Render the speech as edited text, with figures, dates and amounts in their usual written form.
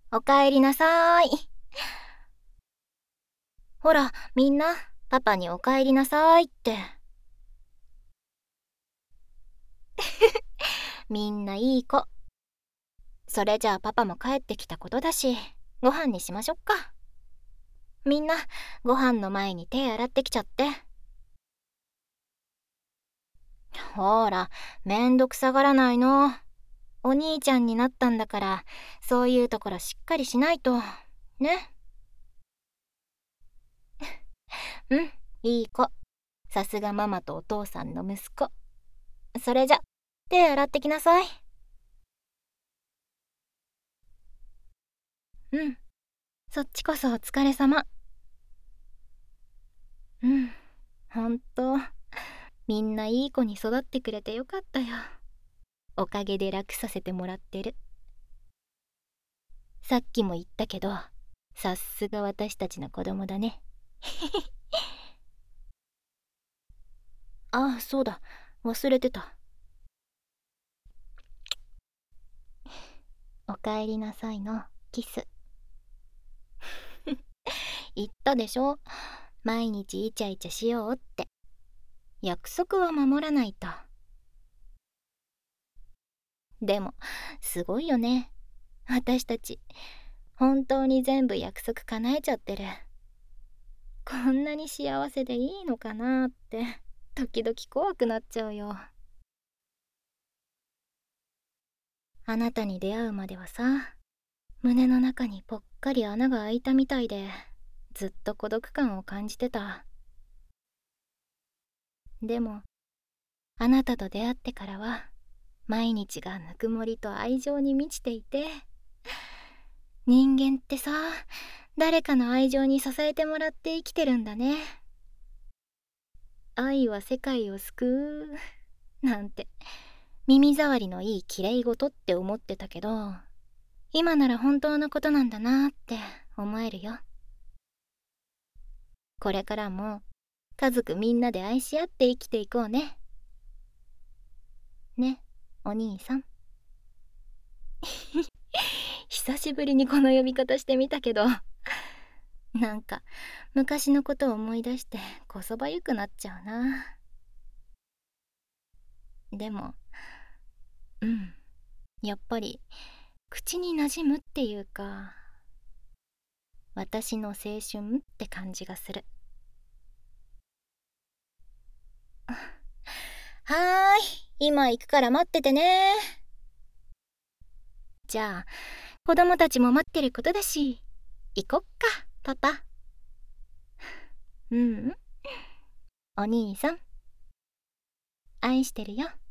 おかえりなさーい。ほら、みんな、パパにおかえりなさいって。みんないい子。それじゃあパパも帰ってきたことだし、ご飯にしましょっか。みんな、ご飯の前に手洗ってきちゃって。ほら、めんどくさがらないの。お兄ちゃんになったんだから、そういうところしっかりしないと。ね。うん、いい子。さすがママとお父さんの息子。それじゃ、手洗ってきなさい。うん、そっちこそお疲れ様。うん、ほんと、みんないい子に育ってくれてよかったよ。おかげで楽させてもらってる。さっきも言ったけど、さっすが私たちの子供だね。ああ、そうだ、忘れてた。おかえりなさいのキス。言ったでしょ、毎日イチャイチャしようって。約束は守らないと。でもすごいよね、私たち。本当に全部約束叶えちゃってる。こんなに幸せでいいのかなって時々怖くなっちゃうよ。あなたに出会うまではさ、胸の中にぽっかり穴が開いたみたいで、ずっと孤独感を感じてた。でもあなたと出会ってからは、毎日がぬくもりと愛情に満ちていて、人間ってさ、誰かの愛情に支えてもらって生きてるんだね。愛は世界を救うなんて耳障りのいいきれい事って思ってたけど、今なら本当のことなんだなって思えるよ。これからも家族みんなで愛し合って生きていこうね。ね、お兄さん。久しぶりにこの呼び方してみたけど、なんか昔のことを思い出してこそばゆくなっちゃうな。でも、うん、やっぱり口に馴染むっていうか、私の青春って感じがする。はーい、今行くから待っててね。じゃあ子供たちも待ってることだし、行こっかパパ。うん、お兄さん、愛してるよ。